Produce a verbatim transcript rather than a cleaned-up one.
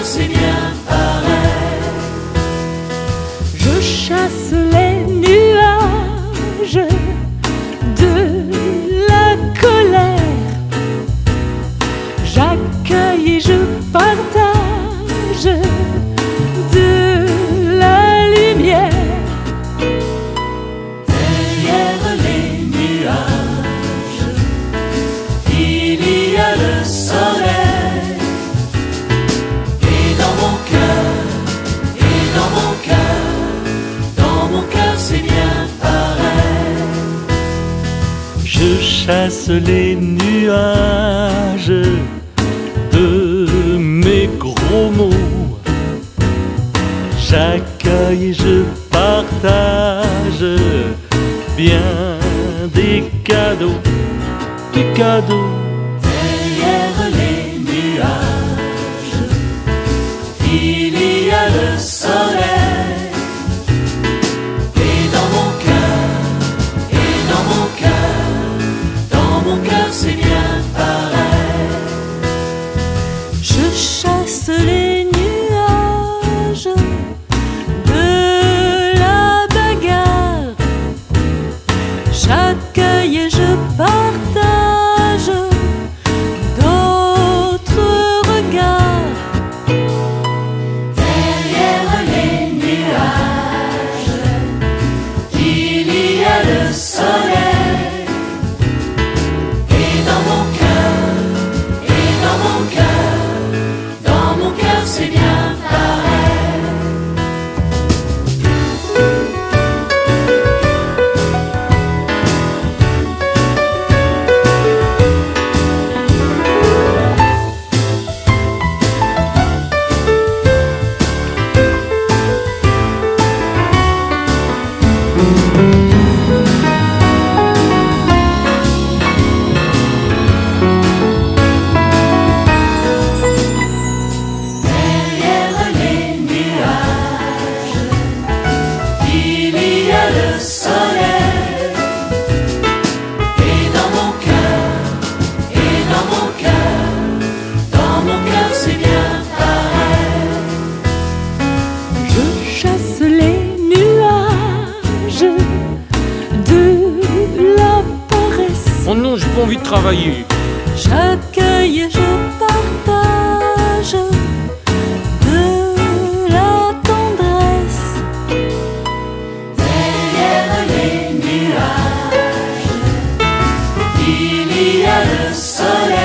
c'est bien pareil. Je chasse les nuages de la colère, j'accueille et je partage de la lumière. Derrière les nuages, il y a le soleil. Et dans mon cœur, et dans mon cœur, dans mon cœur c'est bien pareil. Je chasse les nuages de mes gros mots, j'accueille et je partage bien des cadeaux, des cadeaux. Derrière les nuages, il y a le soleil. Et dans mon cœur, et dans mon cœur, dans mon cœur c'est bien pareil. Je chasse les nuages de la bagarre, j'accueille et je partage d'autres regards. Derrière les nuages, il y a le soleil. Et dans mon cœur, et dans mon cœur, dans mon cœur c'est bien pareil. Derrière les nuages, il y a le soleil. Et dans mon cœur, et dans mon cœur, dans mon cœur c'est bien pareil. Je chasse les nuages de la paresse, Oh non, j'ai pas envie de travailler. j'accueille et je partage de la tendresse. Derrière les nuages, il y a le soleil.